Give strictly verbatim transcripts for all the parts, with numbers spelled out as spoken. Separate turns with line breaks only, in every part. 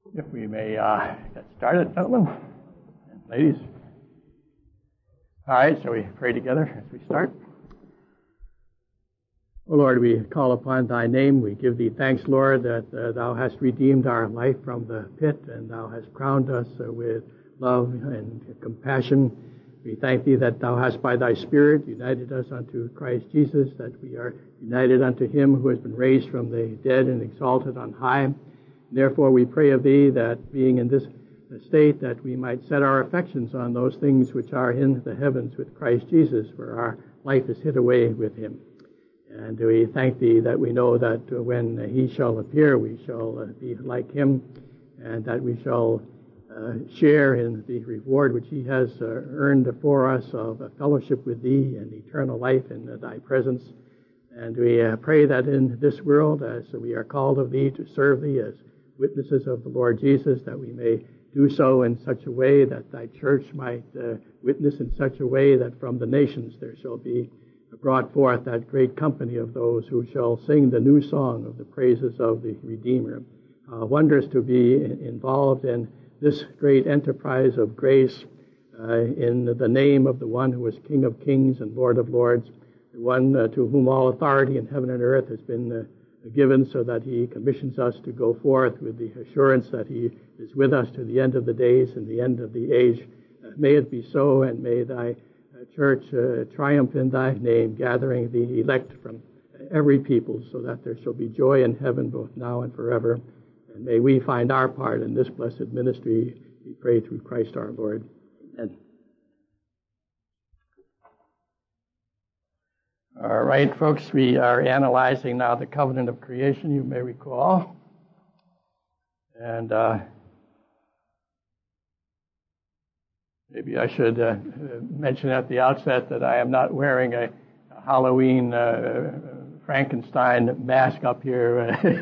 If we may uh, get started, gentlemen and ladies. All right, shall we pray together as we start? O Lord, we call upon Thy name. We give Thee thanks, Lord, that uh, Thou hast redeemed our life from the pit, and Thou hast crowned us uh, with love and compassion. We thank Thee that Thou hast by Thy Spirit united us unto Christ Jesus, that we are united unto Him who has been raised from the dead and exalted on high. Therefore, we pray of Thee that, being in this state, that we might set our affections on those things which are in the heavens with Christ Jesus, for our life is hid away with Him. And we thank Thee that we know that when He shall appear, we shall be like Him, and that we shall uh, share in the reward which He has uh, earned for us of a fellowship with Thee and eternal life in Thy presence. And we uh, pray that in this world, as we are called of Thee to serve Thee as witnesses of the Lord Jesus, that we may do so in such a way that Thy church might uh, witness in such a way that from the nations there shall be brought forth that great company of those who shall sing the new song of the praises of the Redeemer. Uh, wondrous to be involved in this great enterprise of grace uh, in the name of the one who is King of kings and Lord of lords, the one uh, to whom all authority in heaven and earth has been uh, given, so that He commissions us to go forth with the assurance that He is with us to the end of the days and the end of the age. Uh, may it be so, and may Thy uh, church uh, triumph in Thy name, gathering the elect from every people, so that there shall be joy in heaven both now and forever. And may we find our part in this blessed ministry, we pray through Christ our Lord. Amen. All right, folks, we are analyzing now the covenant of creation, you may recall. And uh, maybe I should uh, mention at the outset that I am not wearing a, a Halloween uh, Frankenstein mask up here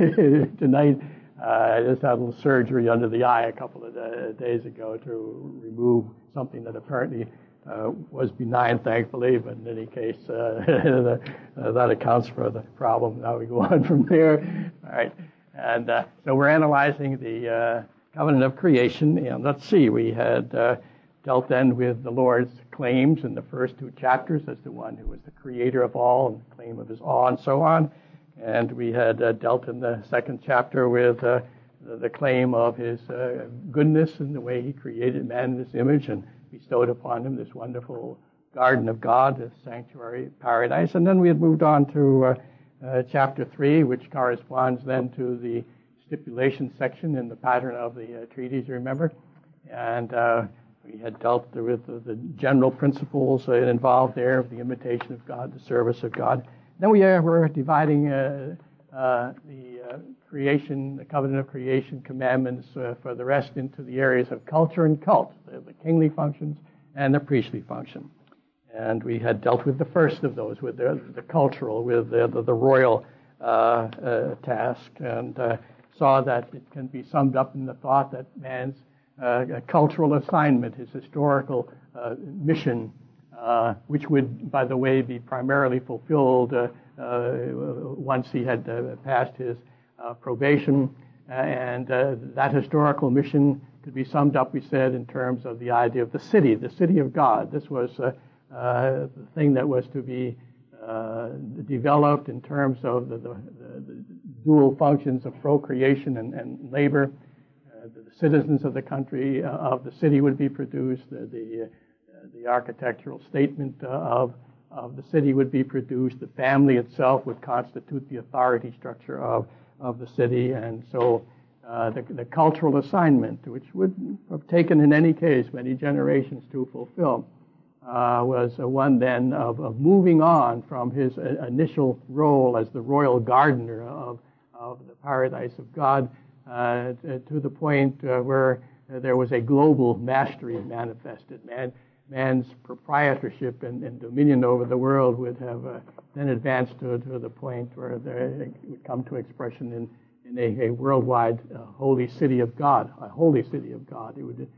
uh, tonight. Uh, I just had a little surgery under the eye a couple of uh, days ago to remove something that apparently Uh, was benign, thankfully, but in any case, uh, the, uh, that accounts for the problem. Now we go on from there. All right. And uh, so we're analyzing the uh, covenant of creation. And let's see, we had uh, dealt then with the Lord's claims in the first two chapters as the one who was the creator of all and the claim of His awe and so on. And we had uh, dealt in the second chapter with uh, the claim of His uh, goodness and the way He created man in His image and bestowed upon him this wonderful garden of God, this sanctuary paradise. And then we had moved on to uh, uh, chapter three, which corresponds then to the stipulation section in the pattern of the uh, treaties, you remember. And uh, we had dealt with the, the general principles uh, involved there of the imitation of God, the service of God. Then we uh, were dividing uh, uh, the uh, creation, the covenant of creation commandments uh, for the rest into the areas of culture and cult, the, the kingly functions and the priestly function. And we had dealt with the first of those, with the, the cultural, with the, the, the royal uh, uh, task, and uh, saw that it can be summed up in the thought that man's uh, cultural assignment, his historical uh, mission, uh, which would, by the way, be primarily fulfilled uh, uh, once he had uh, passed his Uh, probation, and uh, that historical mission could be summed up, we said, in terms of the idea of the city, the city of God. This was uh, uh, the thing that was to be uh, developed in terms of the, the, the dual functions of procreation and, and labor. Uh, the citizens of the country, uh, of the city would be produced, the, the, uh, the architectural statement uh, of, of the city would be produced, the family itself would constitute the authority structure of of the city, and so uh, the, the cultural assignment, which would have taken in any case many generations to fulfill, uh, was uh, one then of, of moving on from his uh, initial role as the royal gardener of, of the paradise of God uh, to, to the point uh, where uh, there was a global mastery manifested. Man, man's proprietorship and, and dominion over the world would have uh, then advanced to, to the point where they would come to expression in, in a, a worldwide uh, holy city of God, a holy city of God. It would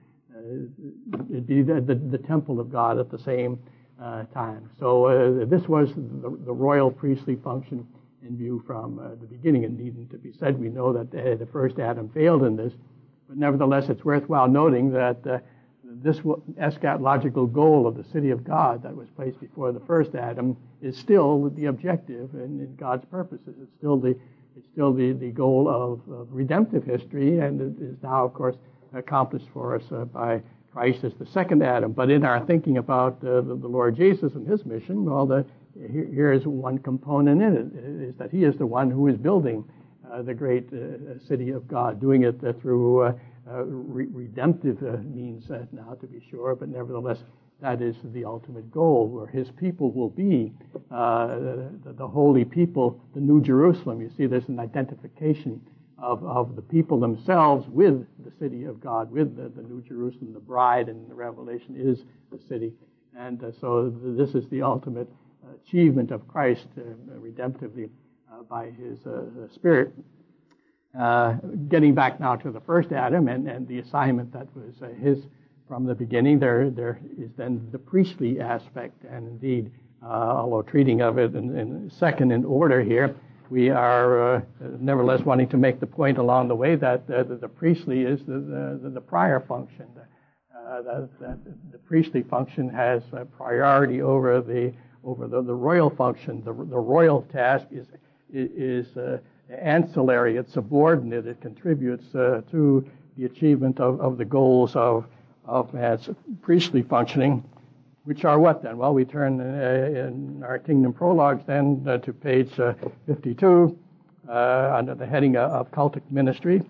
uh, it'd be the, the, the temple of God at the same uh, time. So uh, this was the, the royal priestly function in view from uh, the beginning. It needn't to be said. We know that uh, the first Adam failed in this, But nevertheless, it's worthwhile noting that uh, this eschatological goal of the city of God that was placed before the first Adam is still the objective in, in God's purposes. It's still the it's still the, the goal of, of redemptive history, and it is now, of course, accomplished for us uh, by Christ as the second Adam. But in our thinking about uh, the, the Lord Jesus and his mission, well, the, here, here is one component in it, is that he is the one who is building uh, the great uh, city of God, doing it uh, through uh, uh, re- redemptive uh, means uh, now, to be sure, but nevertheless, that is the ultimate goal, where his people will be uh, the, the holy people, the New Jerusalem. You see, there's an identification of, of the people themselves with the city of God, with the, the New Jerusalem. The bride in the Revelation is the city. And uh, so this is the ultimate achievement of Christ uh, redemptively uh, by his uh, Spirit. Uh, getting back now to the first Adam and, and the assignment that was uh, his from the beginning, there there is then the priestly aspect, and indeed, uh, although treating of it in, in second in order here, we are uh, nevertheless wanting to make the point along the way that uh, the, the priestly is the, the, the prior function. Uh, that, that the priestly function has uh, priority over the over the, the royal function. The, the royal task is is uh, ancillary. It's subordinate. It contributes uh, to the achievement of, of the goals of of man's priestly functioning, which are what then? Well, we turn uh, in our Kingdom Prologues then uh, to page uh, fifty-two uh, under the heading of cultic ministry.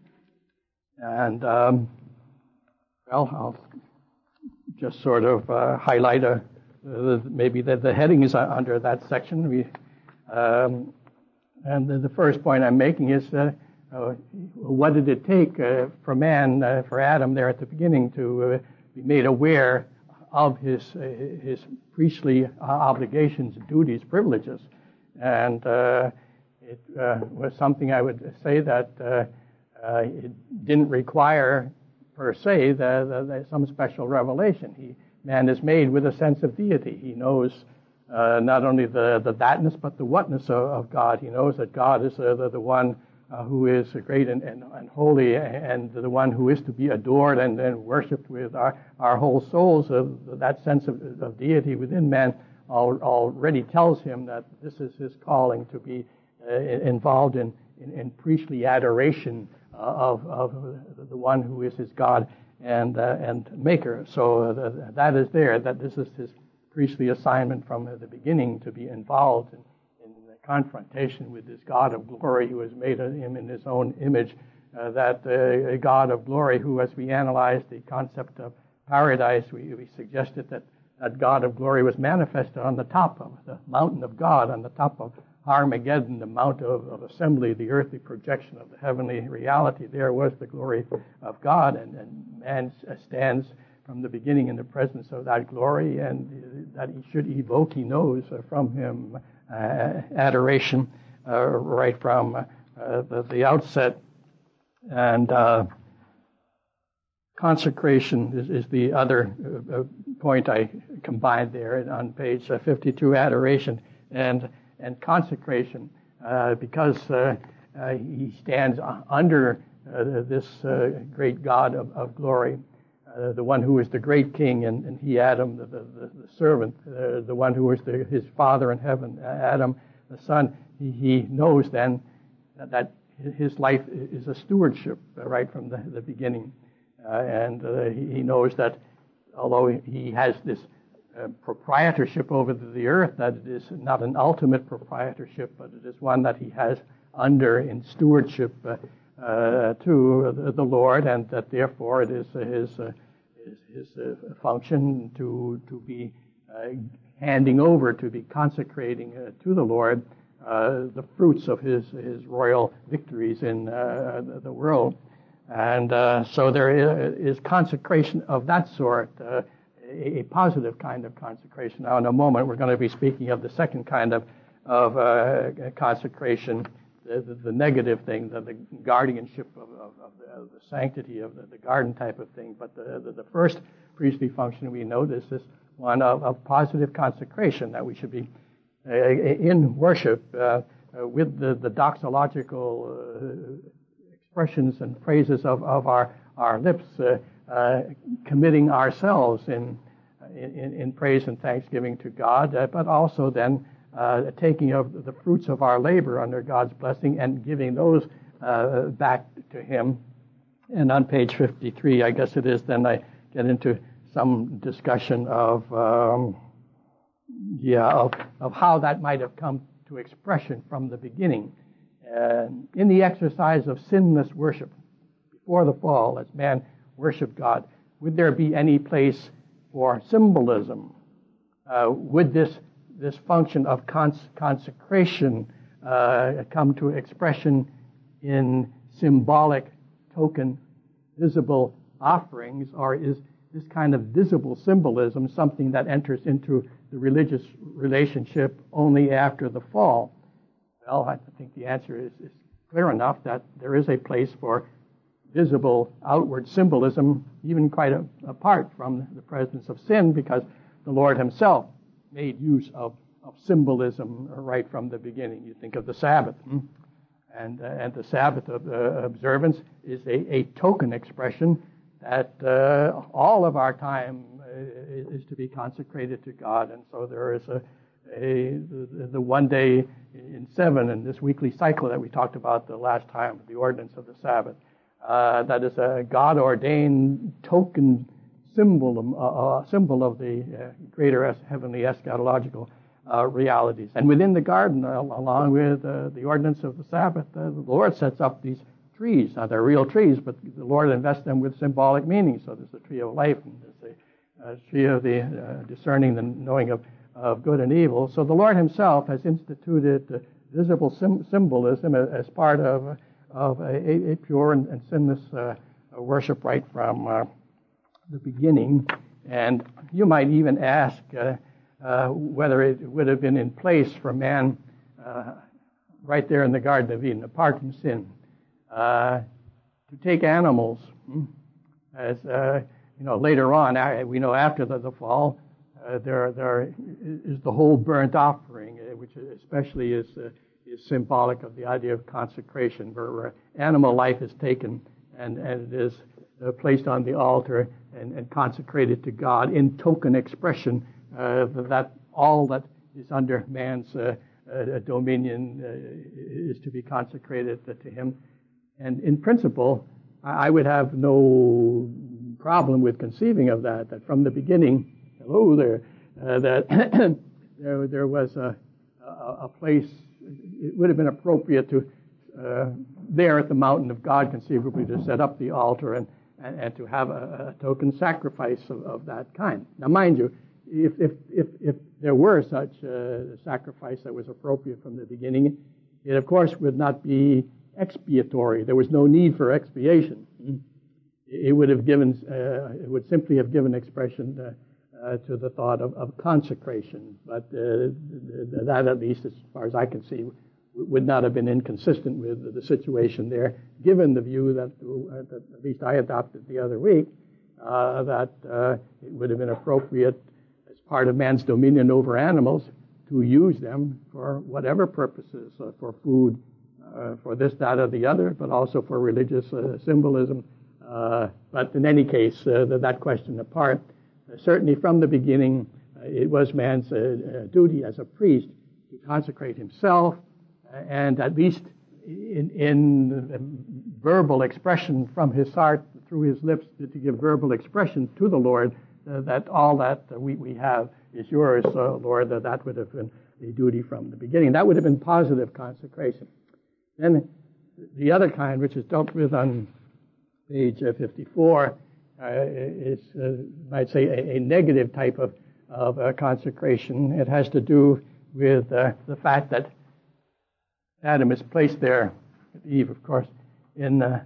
And, um, well, I'll just sort of uh, highlight a, uh, maybe the, the heading is under that section. We, um, and the, the first point I'm making is that Uh, what did it take uh, for man, uh, for Adam there at the beginning, to uh, be made aware of his uh, his priestly obligations, duties, privileges? And uh, it uh, was something I would say that uh, uh, it didn't require, per se, the, the, the, some special revelation. He, man is made with a sense of deity. He knows uh, not only the, the thatness, but the whatness of, of God. He knows that God is uh, the, the one Uh, who is great and, and, and holy, and the one who is to be adored and, and worshipped with our, our whole souls. Uh, that sense of, of deity within man al- already tells him that this is his calling to be uh, involved in, in, in priestly adoration uh, of, of the one who is his God and uh, and maker. So uh, the, that is there, that this is his priestly assignment from the beginning, to be involved in confrontation with this God of glory who has made him in his own image, uh, that uh, a God of glory who, as we analyzed the concept of paradise, we, we suggested that that God of glory was manifested on the top of the mountain of God, on the top of Armageddon, the mount of, of assembly, the earthly projection of the heavenly reality. There was the glory of God, and, and man stands from the beginning in the presence of that glory, and that he should evoke, he knows, uh, from him Uh, adoration uh, right from uh, the, the outset. And uh, consecration is, is the other uh, point I combined there on page uh, fifty-two, adoration and and consecration, uh, because uh, uh, he stands under uh, this uh, great God of, of glory. Uh, the one who is the great king, and, and he, Adam, the, the, the servant, uh, the one who is the, his father in heaven, Adam, the son, he, he knows then that, that his life is a stewardship uh, right from the, the beginning. Uh, and uh, he, he knows that although he has this uh, proprietorship over the earth, that it is not an ultimate proprietorship, but it is one that he has under in stewardship uh, uh, to the, the Lord, and that therefore it is uh, his uh, his, his uh, function to to be uh, handing over, to be consecrating uh, to the Lord uh, the fruits of his his royal victories in uh, the world. And uh, so there is consecration of that sort, uh, a, a positive kind of consecration. Now, in a moment, we're going to be speaking of the second kind of of uh, consecration, the, the, the negative thing, the, the guardianship of, of, of, the, of the sanctity of the, the garden type of thing. But the, the, the first priestly function we notice is one of, of positive consecration, that we should be uh, in worship uh, uh, with the, the doxological uh, expressions and phrases of, of our, our lips, uh, uh, committing ourselves in, in, in praise and thanksgiving to God, uh, but also then uh, taking of the fruits of our labor under God's blessing and giving those uh, back to Him. And on page fifty-three, I guess it is, then I get into some discussion of, um, yeah, of, of how that might have come to expression from the beginning. Uh, in the exercise of sinless worship, before the fall, as man worshiped God, would there be any place for symbolism? Uh, would this this function of cons- consecration uh, come to expression in symbolic, token, visible offerings, or is this kind of visible symbolism something that enters into the religious relationship only after the fall? Well, I think the answer is, is clear enough that there is a place for visible outward symbolism, even quite a, apart from the presence of sin, because the Lord Himself made use of, of symbolism right from the beginning. You think of the Sabbath, hmm? and uh, and the Sabbath of, uh, observance is a, a token expression that uh, all of our time uh, is to be consecrated to God, and so there is a, a the, the one day in seven in this weekly cycle that we talked about the last time, the ordinance of the Sabbath. Uh, that is a God-ordained token symbol, uh, uh, symbol of the uh, greater es- heavenly eschatological uh, realities. And within the garden, uh, along with uh, the ordinance of the Sabbath, uh, the Lord sets up these trees. Now, they're real trees, but the Lord invests them with symbolic meaning. So there's the tree of life, and there's the uh, tree of the uh, discerning, the knowing of, of good and evil. So the Lord Himself has instituted uh, visible sim- symbolism as, as part of of a, a pure and, and sinless uh, worship right from uh, the beginning. And you might even ask uh, uh, whether it would have been in place for man uh, right there in the Garden of Eden, apart from sin, uh, to take animals, hmm, as uh, you know, later on, we know after the, the fall, uh, there there is the whole burnt offering, which especially is uh, is symbolic of the idea of consecration, where, where animal life is taken and, and it is uh, placed on the altar and, and consecrated to God in token expression uh, that all that is under man's uh, uh, dominion uh, is to be consecrated to Him. And in principle, I would have no problem with conceiving of that, that from the beginning, hello there, uh, that there, there was a, a, a place. It would have been appropriate to, uh, there at the mountain of God, conceivably, to set up the altar and, and, and to have a, a token sacrifice of, of that kind. Now, mind you, if if if, if there were such a sacrifice that was appropriate from the beginning, it of course would not be expiatory. There was no need for expiation. It would have given, uh, it would simply have given expression uh, Uh, to the thought of, of consecration, but uh, that, at least as far as I can see, would not have been inconsistent with the situation there, given the view that, uh, that at least I adopted the other week, uh, that uh, it would have been appropriate as part of man's dominion over animals to use them for whatever purposes, uh, for food, uh, for this, that, or the other, but also for religious uh, symbolism. Uh, but in any case, uh, that, that question apart, Uh, certainly from the beginning, uh, it was man's uh, uh, duty as a priest to consecrate himself, uh, and at least in, in uh, verbal expression from his heart, through his lips, to, to give verbal expression to the Lord uh, that all that uh, we, we have is yours, uh, Lord, that that would have been a duty from the beginning. That would have been positive consecration. Then the other kind, which is dealt with on page uh, fifty-four, Uh, is, uh, might say, a, a negative type of, of uh, consecration. It has to do with uh, the fact that Adam is placed there, Eve, of course, in uh,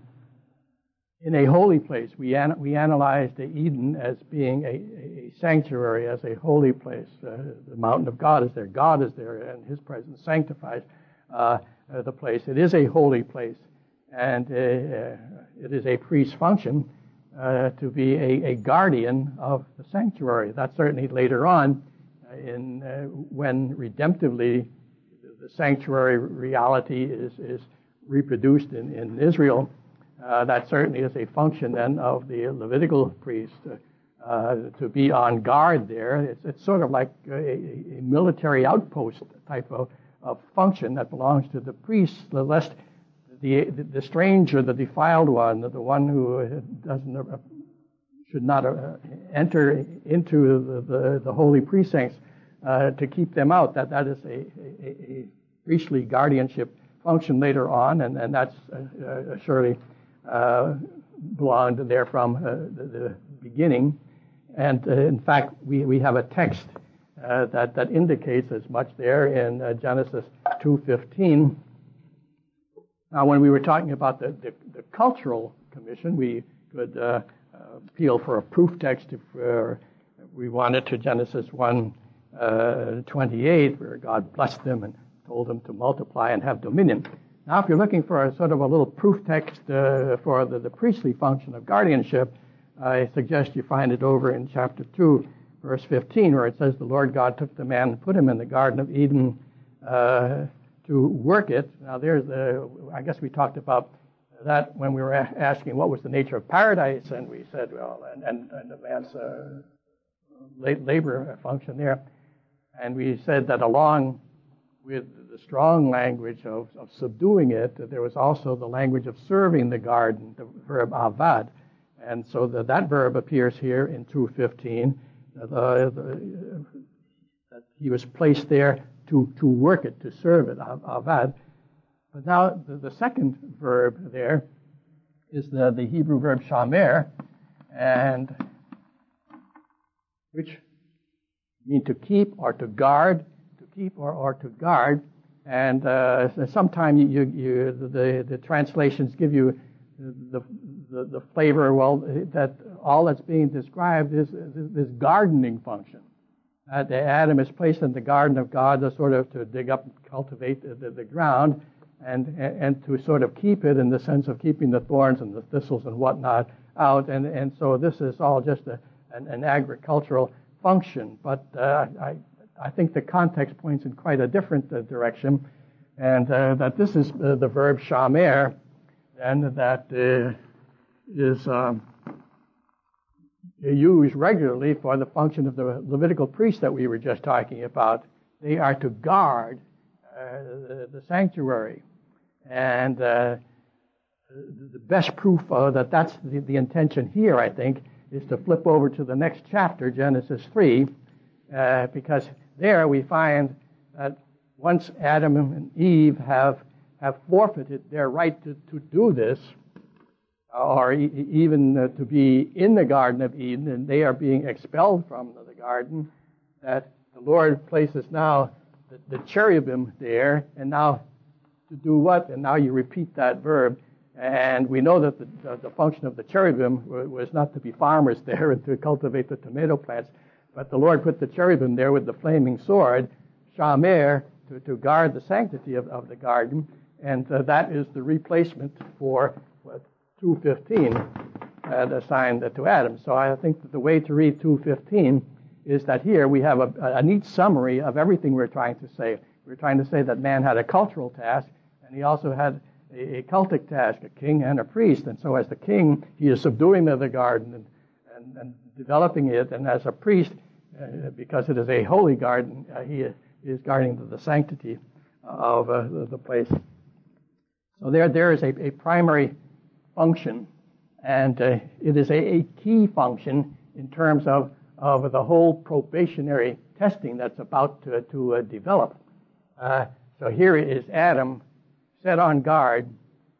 in a holy place. We an- we analyzed Eden as being a, a sanctuary, as a holy place. Uh, the mountain of God is there. God is there, and His presence sanctifies uh, uh, the place. It is a holy place, and uh, uh, it is a priest's function Uh, to be a, a guardian of the sanctuary. That's certainly later on uh, in uh, when redemptively the sanctuary reality is, is reproduced in, in Israel. uh, that certainly is a function then of the Levitical priest uh, uh, to be on guard there. It's, it's sort of like a, a military outpost type of, of function that belongs to the priests, lest the, the, the stranger, the defiled one, the one who doesn't uh, should not uh, enter into the, the, the holy precincts uh, to keep them out. That that is a, a, a priestly guardianship function later on, and, and that's uh, uh, surely uh, belonged there from uh, the, the beginning. And uh, in fact, we, we have a text uh, that, that indicates as much there in uh, Genesis two fifteen. Now, when we were talking about the, the, the cultural commission, we could uh, uh, appeal for a proof text if uh, we wanted to Genesis one twenty-eight, where God blessed them and told them to multiply and have dominion. Now, if you're looking for a sort of a little proof text uh, for the, the priestly function of guardianship, I suggest you find it over in chapter two, verse fifteen, where it says, the Lord God took the man and put him in the Garden of Eden uh, to work it. Now, there's the, I guess we talked about that when we were a- asking what was the nature of paradise, and we said, well, and, and, and the man's uh, labor function there. And we said that along with the strong language of, of subduing it, that there was also the language of serving the garden, the verb avad. And so the, that verb appears here in two fifteen, uh, the, that he was placed there to, to work it, to serve it, avad. But now the, the second verb there is the, the Hebrew verb shamer, and which mean to keep or to guard, to keep or, or to guard. And uh, sometimes you, you, the, the translations give you the, the, the flavor, well, that all that's being described is this gardening function. Uh, Adam is placed in the garden of God to sort of to dig up and cultivate the, the, the ground and, and to sort of keep it in the sense of keeping the thorns and the thistles and whatnot out. And, and so this is all just a, an, an agricultural function, but uh, I, I think the context points in quite a different uh, direction, and uh, that this is uh, the verb shamer, and that uh, is um, used regularly for the function of the Levitical priests that we were just talking about. They are to guard uh, the, the sanctuary, and uh, the best proof uh, that that's the, the intention here, I think, is to flip over to the next chapter, Genesis three, uh, because there we find that once Adam and Eve have have forfeited their right to, to do this, or e- even uh, to be in the Garden of Eden, and they are being expelled from the garden, that the Lord places now the, the cherubim there, and now to do what? And now you repeat that verb. And we know that the, the, the function of the cherubim was not to be farmers there and to cultivate the tomato plants, but the Lord put the cherubim there with the flaming sword, shamer, to, to guard the sanctity of, of the garden, and uh, that is the replacement for what, two fifteen uh, assigned to Adam. So I think that the way to read two fifteen is that here we have a, a neat summary of everything we're trying to say. We're trying to say that man had a cultural task, and he also had a cultic task, a king and a priest. And so as the king, he is subduing the garden and, and, and developing it. And as a priest, uh, because it is a holy garden, uh, he is guarding the, the sanctity of uh, the, the place. So there, there is a, a primary function, and uh, it is a, a key function in terms of, of the whole probationary testing that's about to, to uh, develop. Uh, so here is Adam set on guard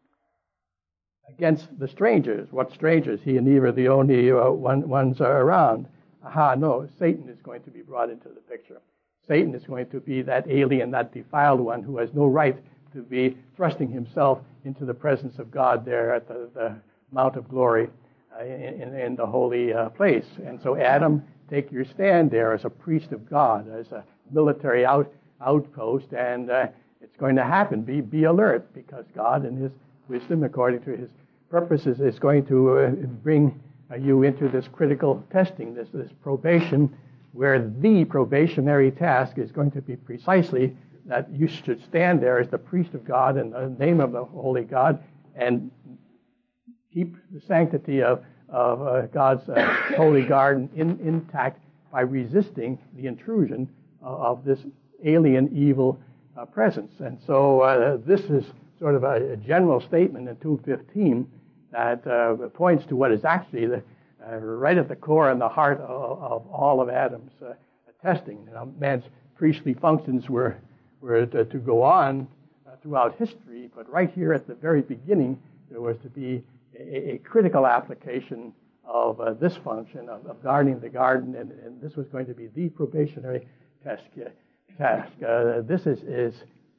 against the strangers. What strangers? He and Eve are the only uh, one, ones around. Aha, no, Satan is going to be brought into the picture. Satan is going to be that alien, that defiled one who has no right to be thrusting himself into the presence of God there at the, the Mount of Glory uh, in, in the holy uh, place. And so Adam, take your stand there as a priest of God, as a military out, outpost, and uh, it's going to happen. Be be alert, because God, in His wisdom, according to His purposes, is going to uh, bring uh, you into this critical testing, this this probation, where the probationary task is going to be precisely that you should stand there as the priest of God in the name of the holy God and keep the sanctity of, of uh, God's uh, holy garden in, intact by resisting the intrusion of, of this alien evil uh, presence. And so uh, this is sort of a, a general statement in two fifteen that uh, points to what is actually the, uh, right at the core and the heart of, of all of Adam's uh, testing. You know, man's priestly functions were, were to, to go on uh, throughout history, but right here at the very beginning, there was to be a, a critical application of uh, this function of, of guarding the garden, and, and this was going to be the probationary task. Uh, task. Uh, this is, is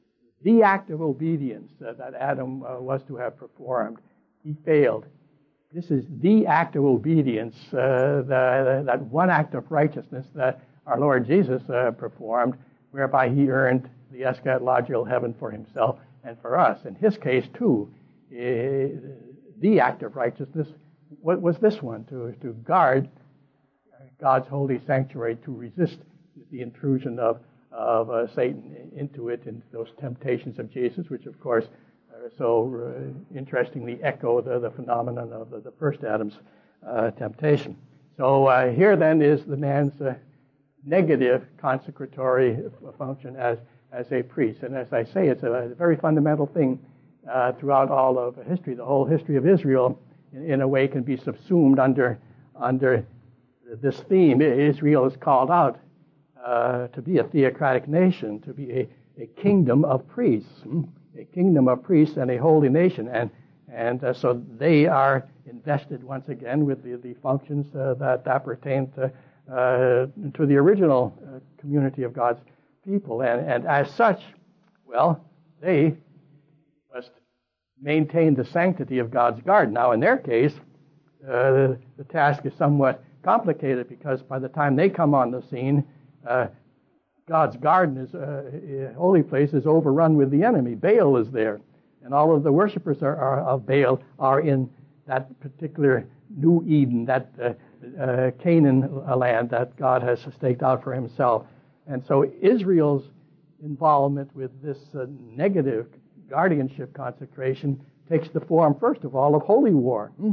the act of obedience uh, that Adam uh, was to have performed. He failed. This is the act of obedience, uh, the, that one act of righteousness that our Lord Jesus uh, performed, whereby he earned the eschatological heaven for himself and for us. In his case, too, uh, the act of righteousness what was this one, to, to guard God's holy sanctuary, to resist the intrusion of, of uh, Satan into it, and those temptations of Jesus, which, of course, are so uh, interestingly echo the, the phenomenon of the, the first Adam's uh, temptation. So uh, here, then, is the man's uh, negative consecratory function as, as a priest. And as I say, it's a, a very fundamental thing uh, throughout all of history. The whole history of Israel, in, in a way, can be subsumed under, under this theme. Israel is called out uh, to be a theocratic nation, to be a, a kingdom of priests, a kingdom of priests and a holy nation. And, and uh, so they are invested once again with the, the functions uh, that, that pertain to Uh, to the original uh, community of God's people. And, and as such, well, they must maintain the sanctity of God's garden. Now, in their case, uh, the, the task is somewhat complicated because by the time they come on the scene, uh, God's garden, is uh, holy place, is overrun with the enemy. Baal is there. And all of the worshipers are, are, of Baal are in that particular New Eden, that uh, Uh, Canaan land that God has staked out for himself. And so Israel's involvement with this uh, negative guardianship consecration takes the form, first of all, of holy war. Hmm?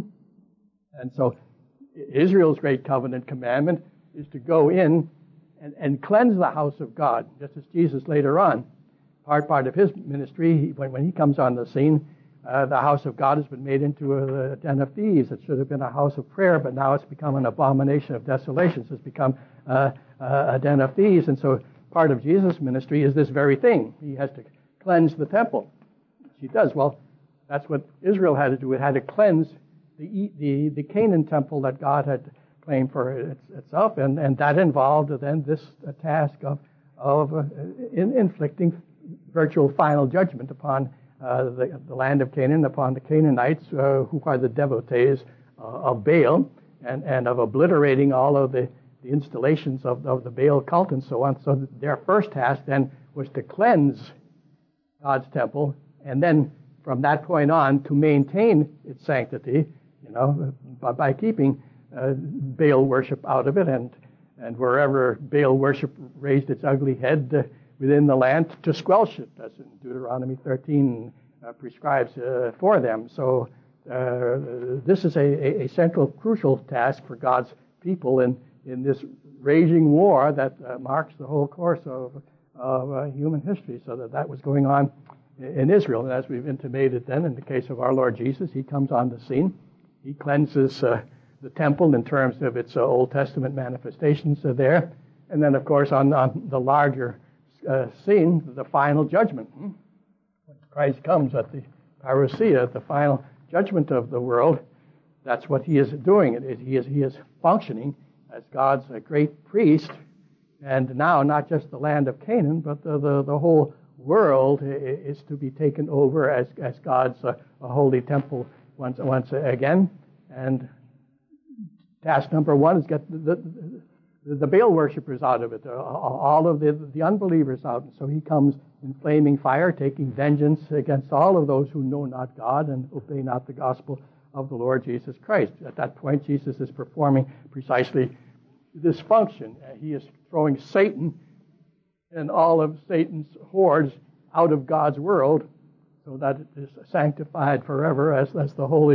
And so Israel's great covenant commandment is to go in and, and cleanse the house of God, just as Jesus later on, part part of his ministry, he, when, when he comes on the scene, Uh, the house of God has been made into a, a den of thieves. It should have been a house of prayer, but now it's become an abomination of desolations. It's become uh, uh, a den of thieves. And so part of Jesus' ministry is this very thing. He has to cleanse the temple. He does. Well, that's what Israel had to do. It had to cleanse the the, the Canaan temple that God had claimed for it, itself, and, and that involved then this uh, task of, of uh, in, inflicting virtual final judgment upon Uh, the, the land of Canaan, upon the Canaanites, uh, who are the devotees uh, of Baal, and, and of obliterating all of the, the installations of, of the Baal cult and so on. So their first task then was to cleanse God's temple, and then from that point on to maintain its sanctity, you know, by, by keeping uh, Baal worship out of it, and, and wherever Baal worship raised its ugly head, uh, within the land, to squelch it, as in Deuteronomy thirteen uh, prescribes uh, for them. So uh, this is a, a, a central, crucial task for God's people in, in this raging war that uh, marks the whole course of, of uh, human history. So that that was going on in Israel. And as we've intimated then, in the case of our Lord Jesus, he comes on the scene. He cleanses uh, the temple in terms of its uh, Old Testament manifestations uh, there. And then, of course, on, on the larger Uh, scene, the final judgment. When Christ comes at the parousia, at the final judgment of the world, that's what he is doing. It is, he is he is functioning as God's uh, great priest, and now not just the land of Canaan, but the the, the whole world is to be taken over as as God's uh, a holy temple once once again. And task number one is get the, the the Baal worshippers out of it, all of the, the unbelievers out. And so he comes in flaming fire, taking vengeance against all of those who know not God and obey not the gospel of the Lord Jesus Christ. At that point, Jesus is performing precisely this function. He is throwing Satan and all of Satan's hordes out of God's world so that it is sanctified forever as, as the holy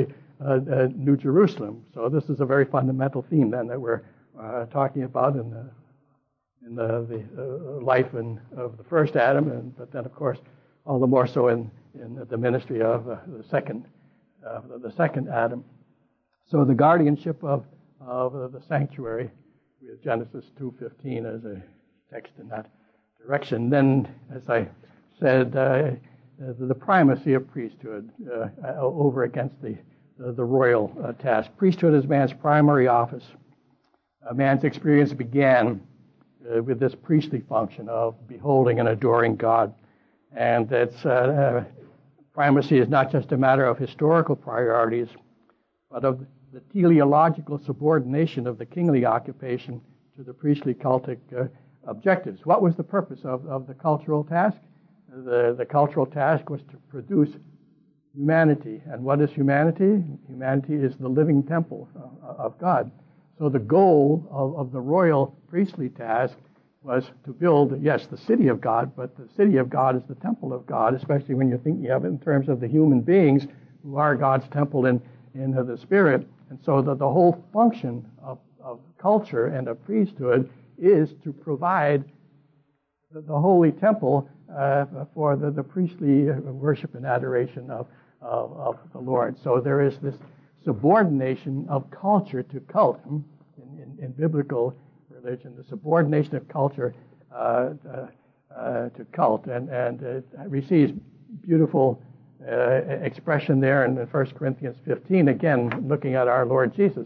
uh, uh, New Jerusalem. So this is a very fundamental theme then that we're uh, talking about in the in the, the uh, life in, of the first Adam, and but then of course all the more so in in the ministry of uh, the second uh, the second Adam. So the guardianship of of uh, the sanctuary, we have Genesis two fifteen as a text in that direction. Then, as I said, uh, the, the primacy of priesthood uh, over against the the, the royal uh, task. Priesthood is man's primary office. Uh, man's experience began uh, with this priestly function of beholding and adoring God, and its uh, uh, primacy is not just a matter of historical priorities, but of the teleological subordination of the kingly occupation to the priestly cultic uh, objectives. What was the purpose of, of the cultural task? The, the cultural task was to produce humanity. And what is humanity? Humanity is the living temple of, of God. So the goal of, of the royal priestly task was to build, yes, the city of God, but the city of God is the temple of God, especially when you're thinking of it in terms of the human beings who are God's temple in, in the Spirit. And so the, the whole function of, of culture and of priesthood is to provide the, the holy temple uh, for the, the priestly worship and adoration of, of, of the Lord. So there is this subordination of culture to cult in, in, in biblical religion, the subordination of culture uh, uh, uh, to cult, and, and it receives beautiful uh, expression there in First Corinthians fifteen, again looking at our Lord Jesus,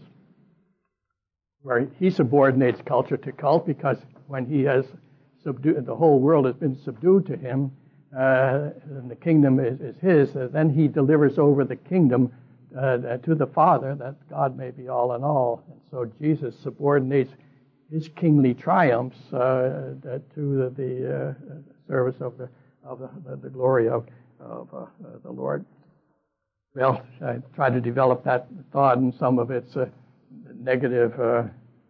where he subordinates culture to cult, because when he has subdued, the whole world has been subdued to him, uh, and the kingdom is, is his, uh, then he delivers over the kingdom uh, to the Father, that God may be all in all. And so Jesus subordinates his kingly triumphs uh, to the, the uh, service of the of the, the glory of, of uh, the Lord. Well, I tried to develop that thought in some of its uh, negative uh,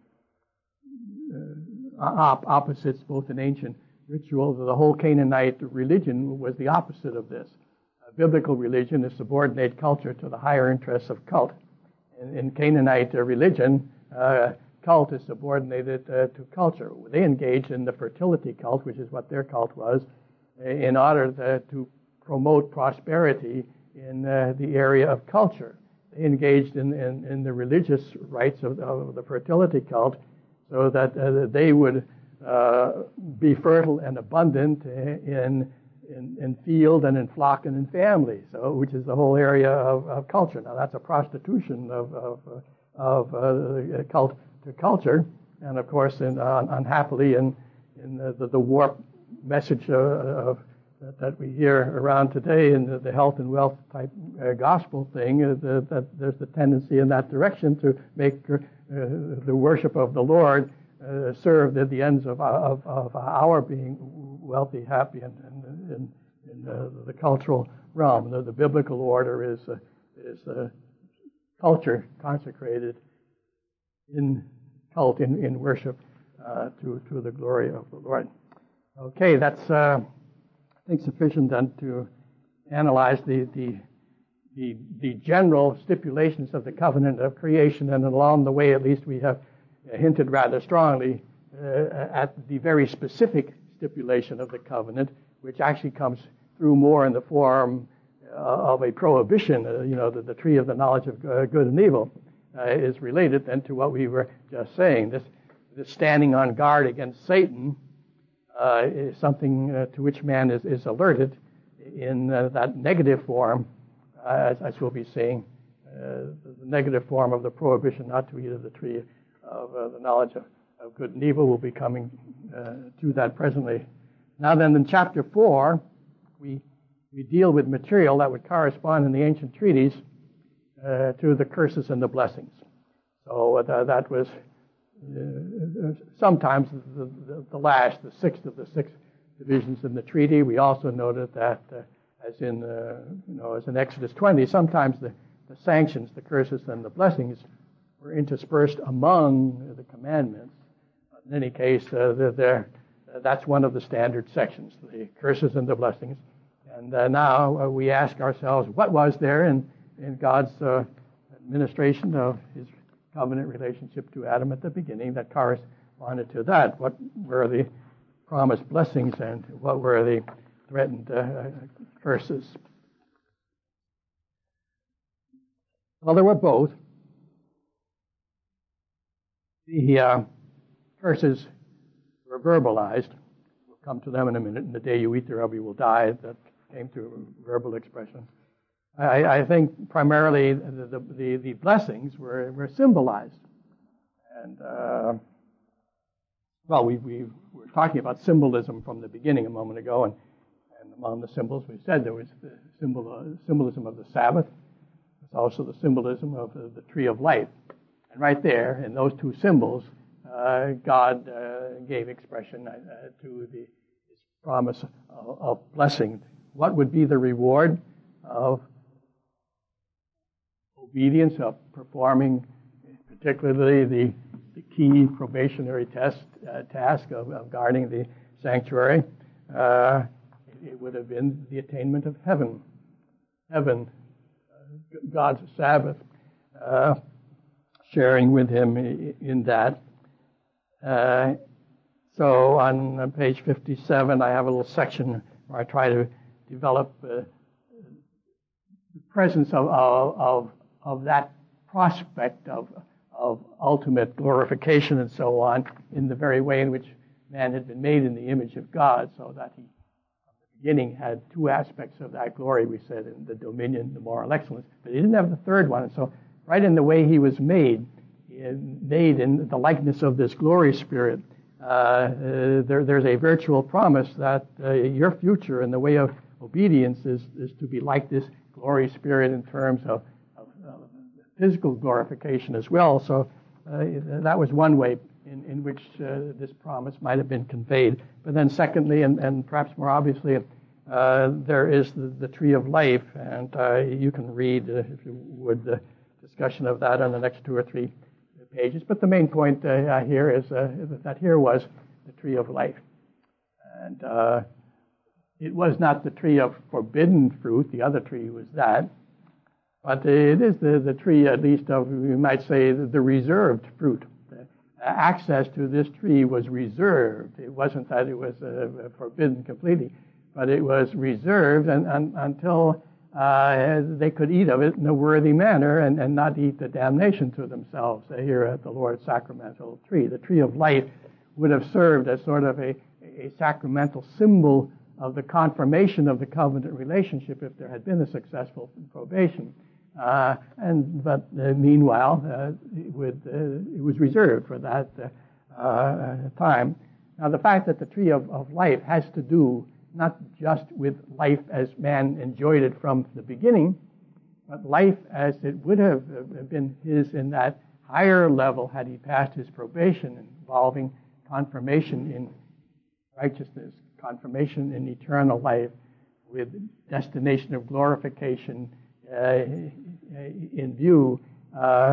uh, op- opposites, both in ancient rituals. The whole Canaanite religion was the opposite of this. Uh, biblical religion is subordinate culture to the higher interests of cult. In, in Canaanite uh, religion, uh, cult is subordinated uh, to culture. They engaged in the fertility cult, which is what their cult was, in order to, to promote prosperity in uh, the area of culture. They engaged in, in, in the religious rites of, of the fertility cult so that uh, they would uh, be fertile and abundant in, in, in field and in flock and in family, so which is the whole area of, of culture. Now, that's a prostitution of, of, of uh, cult to culture, and of course, in, uh, unhappily, in, in the, the, the warped message uh, of, that we hear around today in the, the health and wealth type uh, gospel thing, uh, the, that there's the tendency in that direction to make uh, the worship of the Lord uh, serve at the ends of, of, of our being wealthy, happy, and in, in, in uh, the cultural realm. The, the biblical order is uh, is uh, culture consecrated in cult, in, in worship uh, to, to the glory of the Lord. Okay, that's, uh, I think, sufficient then to analyze the, the, the, the general stipulations of the covenant of creation, and along the way, at least, we have hinted rather strongly uh, at the very specific stipulation of the covenant, which actually comes through more in the form uh, of a prohibition, uh, you know, the, the tree of the knowledge of uh, good and evil. Uh, is related then to what we were just saying. This, this standing on guard against Satan uh, is something uh, to which man is, is alerted in uh, that negative form, uh, as, as we'll be seeing, uh, the negative form of the prohibition not to eat of the tree of uh, the knowledge of, of good and evil. Will be coming uh, to that presently. Now then, in chapter four, we, we deal with material that would correspond in the ancient treaties Uh, to the curses and the blessings. So uh, that was uh, sometimes the, the, the last, the sixth of the six divisions in the treaty. We also noted that, uh, as in uh, you know, as in Exodus twenty, sometimes the, the sanctions, the curses, and the blessings were interspersed among the commandments. In any case, uh, they're, they're, uh, that's one of the standard sections, the curses and the blessings. And uh, now uh, we ask ourselves, what was there in in God's uh, administration of his covenant relationship to Adam at the beginning that corresponded to that. What were the promised blessings and what were the threatened uh, curses? Well, there were both. The uh, curses were verbalized. We'll come to them in a minute. In the day you eat thereof, you will die. That came through verbal expression. I, I think primarily the, the, the blessings were, were symbolized. And, uh, well, we, we were talking about symbolism from the beginning a moment ago, and, and among the symbols we said there was the symbol, uh, symbolism of the Sabbath. There's also the symbolism of the, the tree of life. And right there, in those two symbols, uh, God uh, gave expression uh, to the his promise of, of blessing. What would be the reward of obedience, of performing particularly the, the key probationary test uh, task of, of guarding the sanctuary? Uh, it would have been the attainment of heaven. Heaven, uh, God's Sabbath, uh, sharing with him in that. Uh, so on page fifty-seven, I have a little section where I try to develop uh, the presence of, of, of that prospect of, of ultimate glorification and so on in the very way in which man had been made in the image of God, so that he, from the beginning, had two aspects of that glory, we said, in the dominion, the moral excellence, but he didn't have the third one. And so right in the way he was made, made in the likeness of this glory spirit, uh, uh, there, there's a virtual promise that uh, your future in the way of obedience is, is to be like this glory spirit in terms of, of, of physical glorification as well. So uh, that was one way in, in which uh, this promise might have been conveyed. But then secondly, and, and perhaps more obviously, uh, there is the, the tree of life, and uh, you can read, uh, if you would, the discussion of that on the next two or three pages. But the main point uh, here is uh, that here was the tree of life. And uh, it was not the tree of forbidden fruit. The other tree was that. But it is the, the tree, at least, of, we might say, the, the reserved fruit. The access to this tree was reserved. It wasn't that it was uh, forbidden completely, but it was reserved and, and, until uh, they could eat of it in a worthy manner and, and not eat the damnation to themselves uh, here at the Lord's sacramental tree. The tree of life would have served as sort of a, a sacramental symbol of the confirmation of the covenant relationship if there had been a successful probation. Uh, and but uh, meanwhile, uh, it, would, uh, it was reserved for that uh, uh, time. Now, the fact that the tree of, of life has to do not just with life as man enjoyed it from the beginning, but life as it would have been his in that higher level had he passed his probation, involving confirmation in righteousness, confirmation in eternal life, with destination of glorification uh, in view, uh,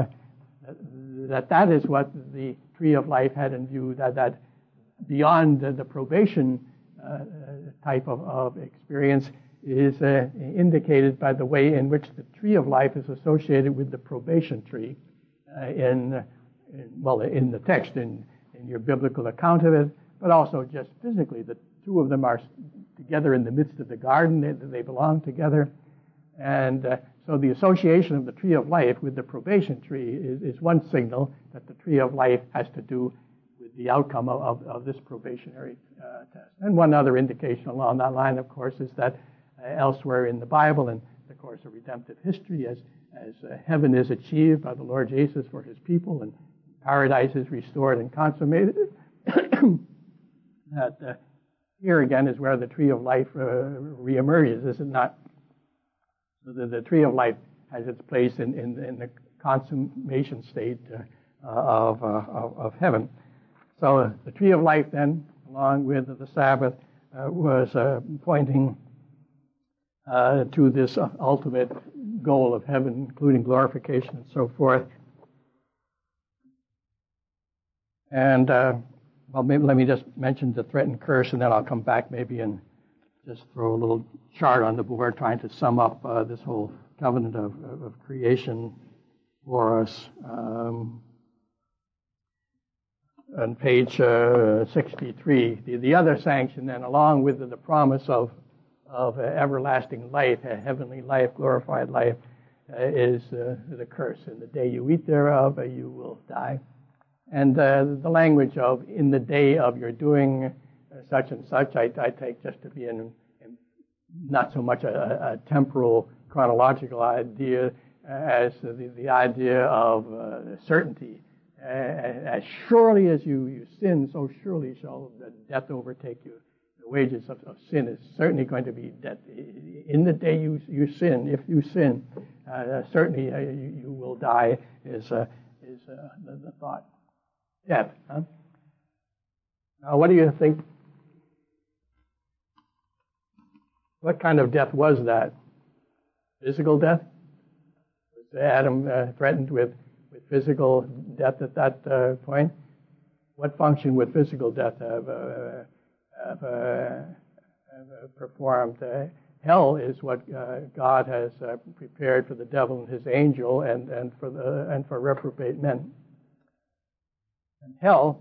that that is what the tree of life had in view, that, that beyond the, the probation uh, type of, of experience is uh, indicated by the way in which the tree of life is associated with the probation tree uh, in, in, well, in the text, in, in your biblical account of it, but also just physically. The two of them are together in the midst of the garden. They, they belong together. And uh, so the association of the tree of life with the probation tree is, is one signal that the tree of life has to do with the outcome of, of, of this probationary uh, test. And one other indication along that line, of course, is that uh, elsewhere in the Bible, in the course of redemptive history, as, as uh, heaven is achieved by the Lord Jesus for his people and paradise is restored and consummated, that uh, here again is where the tree of life uh, reemerges, is it not? So the, the tree of life has its place in, in, in the consummation state uh, of, uh, of, of heaven. So uh, the tree of life then, along with the Sabbath, uh, was uh, pointing uh, to this uh, ultimate goal of heaven, including glorification and so forth. And, uh, well, maybe let me just mention the threatened curse, and then I'll come back maybe and just throw a little chart on the board trying to sum up uh, this whole covenant of, of creation for us. Um, on page uh, sixty-three, the, the other sanction, then, along with the, the promise of of uh, everlasting life, a heavenly life, glorified life, uh, is uh, the curse. In the day you eat thereof, uh, you will die. And uh, the language of in the day of your doing uh, such and such, I, I take just to be in, in not so much a, a temporal, chronological idea as the, the idea of uh, certainty. Uh, as surely as you, you sin, so surely shall death overtake you. The wages of, of sin is certainly going to be death. In the day you, you sin, if you sin, uh, certainly uh, you, you will die, is, uh, is uh, the, the thought. Death, huh? Now, what do you think? What kind of death was that? Physical death? Was Adam uh, threatened with, with physical death at that uh, point? What function would physical death have, uh, have, uh, have performed? Uh, hell is what uh, God has uh, prepared for the devil and his angel, and, and for the and for reprobate men. And hell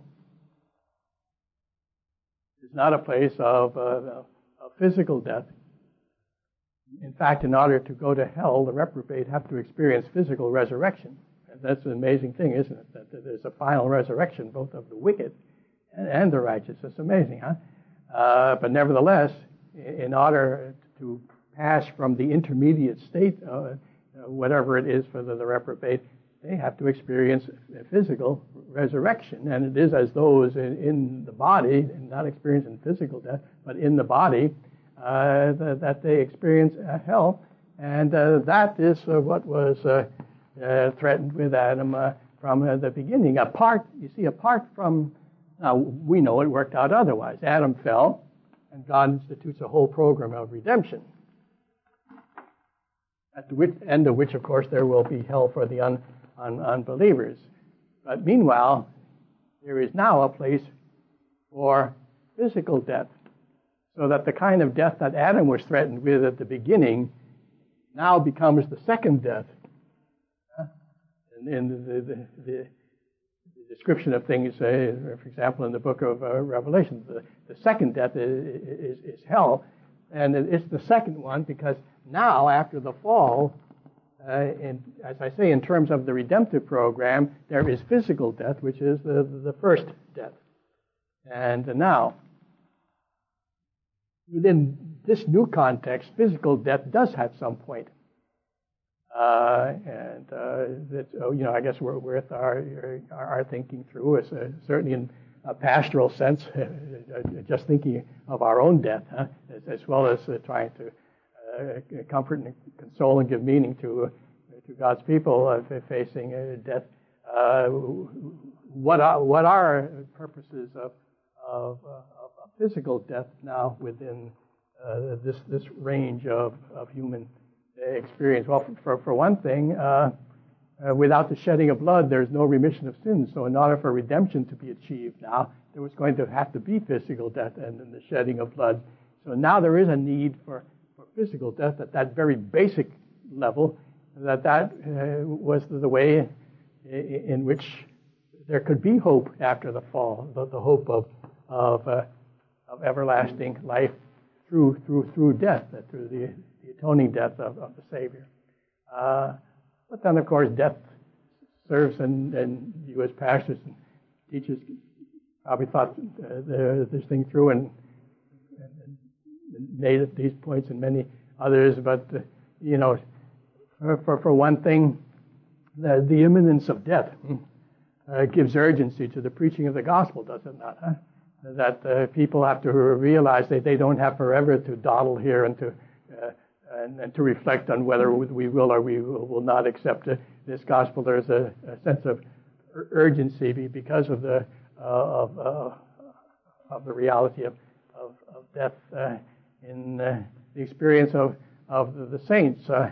is not a place of, uh, of physical death. In fact, in order to go to hell, the reprobate have to experience physical resurrection. And that's an amazing thing, isn't it? That, that there's a final resurrection, both of the wicked and, and the righteous. It's amazing, huh? Uh, but nevertheless, in order to pass from the intermediate state, uh, whatever it is for the, the reprobate, they have to experience physical resurrection. And it is as those in, in the body, not experiencing physical death, but in the body, uh, the, that they experience uh, hell. And uh, that is uh, what was uh, uh, threatened with Adam uh, from uh, the beginning. Apart, you see, apart from, now we know it worked out otherwise. Adam fell, and God institutes a whole program of redemption, at the end of which, of course, there will be hell for the un on unbelievers. But meanwhile, there is now a place for physical death, so that the kind of death that Adam was threatened with at the beginning now becomes the second death. In the, the, the, the description of things, uh, for example, in the book of uh, Revelation, the, the second death is, is, is hell, and it's the second one because now, after the fall, Uh, in, as I say, in terms of the redemptive program, there is physical death, which is the, the first death. And uh, now, within this new context, physical death does have some point. Uh, and, uh, that, oh, you know, I guess we're worth our, our, our thinking through, is, uh, certainly in a pastoral sense, uh, just thinking of our own death, huh? as, as well as uh, trying to Uh, comfort and console and give meaning to uh, to God's people uh, facing uh, death. Uh, what are what are purposes of of, uh, of physical death now within uh, this this range of, of human experience? Well, for for one thing, uh, uh, without the shedding of blood, there's no remission of sins. So, in order for redemption to be achieved, now there was going to have to be physical death and, and the shedding of blood. So now there is a need for physical death at that very basic level, that that uh, was the way in which there could be hope after the fall, the, the hope of of, uh, of everlasting life through through through death, uh, through the, the atoning death of, of the Savior. Uh, but then, of course, death serves, and, and you as pastors and teachers probably thought uh, the, this thing through and, and made at these points and many others, but, uh, you know, for, for, for one thing, the, the imminence of death uh, gives urgency to the preaching of the gospel, does it not? Huh? That uh, people have to realize that they don't have forever to dawdle here and to uh, and, and to reflect on whether we will or we will not accept uh, this gospel. There's a, a sense of urgency because of the uh, of, uh, of the reality of of, of death. Uh, In uh, the experience of, of the, the saints, uh,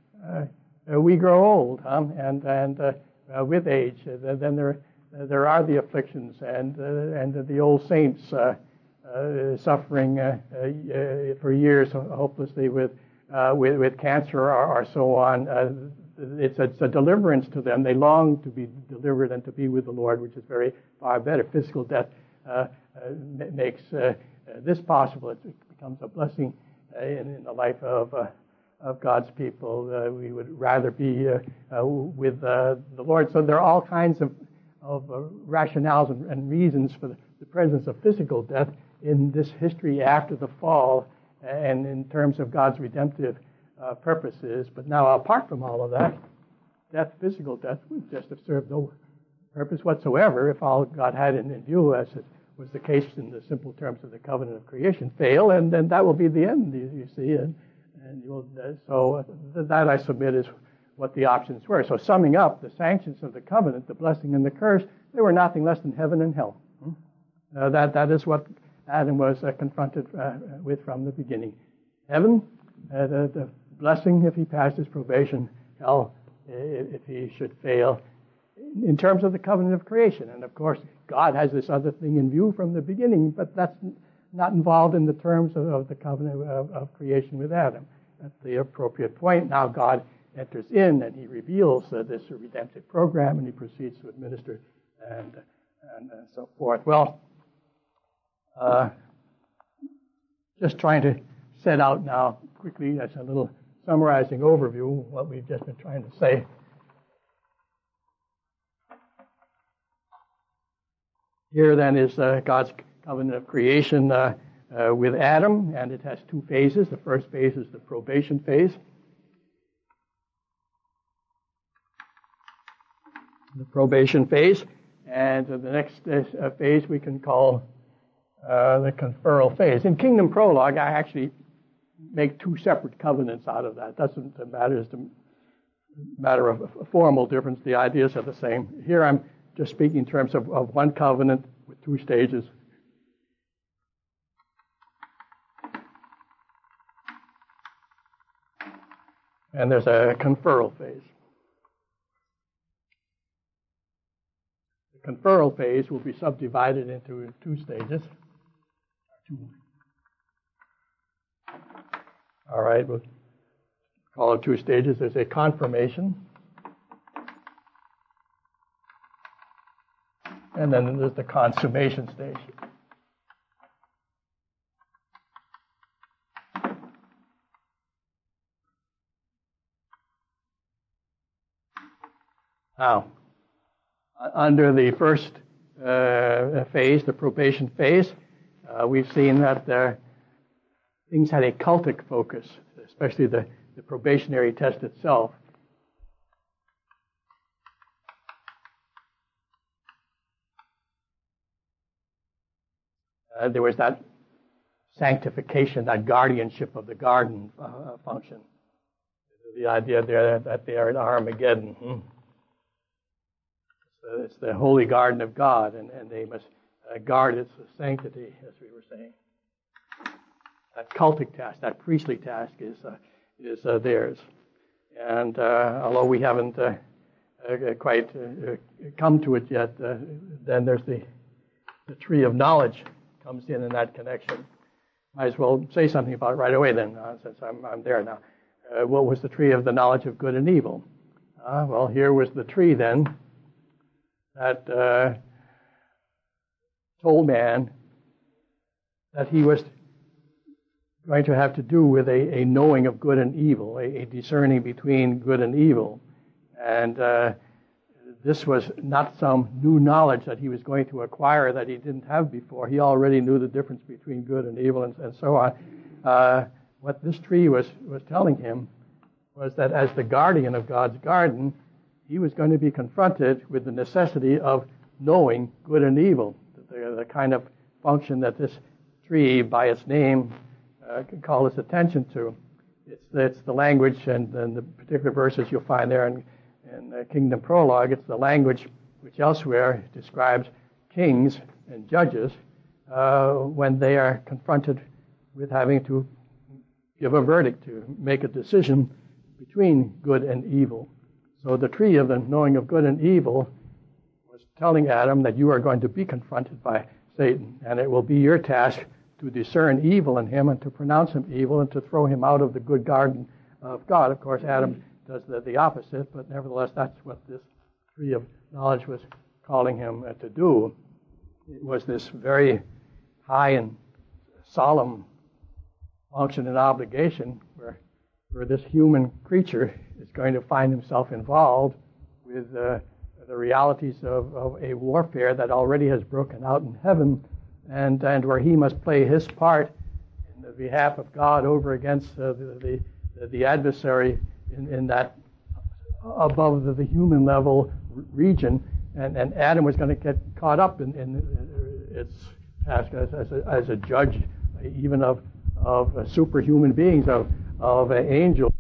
uh, we grow old, huh? and and uh, uh, with age, uh, then there uh, there are the afflictions, and uh, and the old saints uh, uh, suffering uh, uh, for years hopelessly with uh, with, with cancer or, or so on. Uh, it's a, it's a deliverance to them. They long to be delivered and to be with the Lord, which is very far better. Physical death uh, uh, makes uh, uh, this possible. It becomes a blessing uh, in, in the life of uh, of God's people. Uh, we would rather be uh, uh, with uh, the Lord. So there are all kinds of, of uh, rationales and, and reasons for the, the presence of physical death in this history after the fall and in terms of God's redemptive uh, purposes. But now, apart from all of that, death, physical death, would just have served no purpose whatsoever if all God had in, in view, as it was the case in the simple terms of the covenant of creation, fail, and then that will be the end, you, you see. And, and you'll, uh, so that, I submit, is what the options were. So summing up, the sanctions of the covenant, the blessing and the curse, they were nothing less than heaven and hell. Uh, that That is what Adam was uh, confronted uh, with from the beginning. Heaven, uh, the, the blessing if he passed his probation, hell if he should fail, in terms of the covenant of creation. And of course, God has this other thing in view from the beginning, but that's not involved in the terms of, of the covenant of, of creation with Adam. At the appropriate point, now God enters in and he reveals uh, this redemptive program, and he proceeds to administer and, and, and so forth. Well, uh, just trying to set out now quickly as a little summarizing overview what we've just been trying to say. Here then is uh, God's covenant of creation uh, uh, with Adam, and it has two phases. The first phase is the probation phase. The probation phase. And uh, the next uh, phase we can call uh, the conferral phase. In Kingdom Prologue, I actually make two separate covenants out of that. It doesn't matter as a matter of a formal difference. The ideas are the same. Here I'm just speaking in terms of, of one covenant with two stages. And there's a conferral phase. The conferral phase will be subdivided into two stages. Two. All right, we'll call it two stages. There's a confirmation. And then there's the consummation stage. Now, under the first uh, phase, the probation phase, uh, we've seen that uh, things had a cultic focus, especially the, the probationary test itself. Uh, there was that sanctification, that guardianship of the garden uh, function. The idea there that they are in Armageddon. Hmm. So it's the holy garden of God, and, and they must uh, guard its sanctity, as we were saying. That cultic task, that priestly task is uh, is uh, theirs. And uh, although we haven't uh, uh, quite uh, come to it yet, uh, then there's the the tree of knowledge comes in in that connection. Might as well say something about it right away then, uh, since I'm, I'm there now. Uh, what was the tree of the knowledge of good and evil? Uh, well, here was the tree then that uh, told man that he was going to have to do with a, a knowing of good and evil, a, a discerning between good and evil. And uh, this was not some new knowledge that he was going to acquire that he didn't have before. He already knew the difference between good and evil and, and so on. Uh, what this tree was, was telling him was that as the guardian of God's garden, he was going to be confronted with the necessity of knowing good and evil, the, the kind of function that this tree, by its name, uh, can call his attention to. It's, it's the language, and, and the particular verses you'll find there in In the Kingdom Prologue, it's the language which elsewhere describes kings and judges uh, when they are confronted with having to give a verdict, to make a decision between good and evil. So the tree of the knowing of good and evil was telling Adam that you are going to be confronted by Satan, and it will be your task to discern evil in him and to pronounce him evil and to throw him out of the good garden of God. Of course, Adam does the, the opposite, but nevertheless, that's what this tree of knowledge was calling him uh, to do. It was this very high and solemn function and obligation where, where this human creature is going to find himself involved with uh, the realities of, of a warfare that already has broken out in heaven, and, and where he must play his part in the behalf of God over against uh, the, the, the adversary in, in that above the, the human level region. And, and Adam was going to get caught up in, in its task as, as, a, as a judge, even of, of superhuman beings, of, of angels.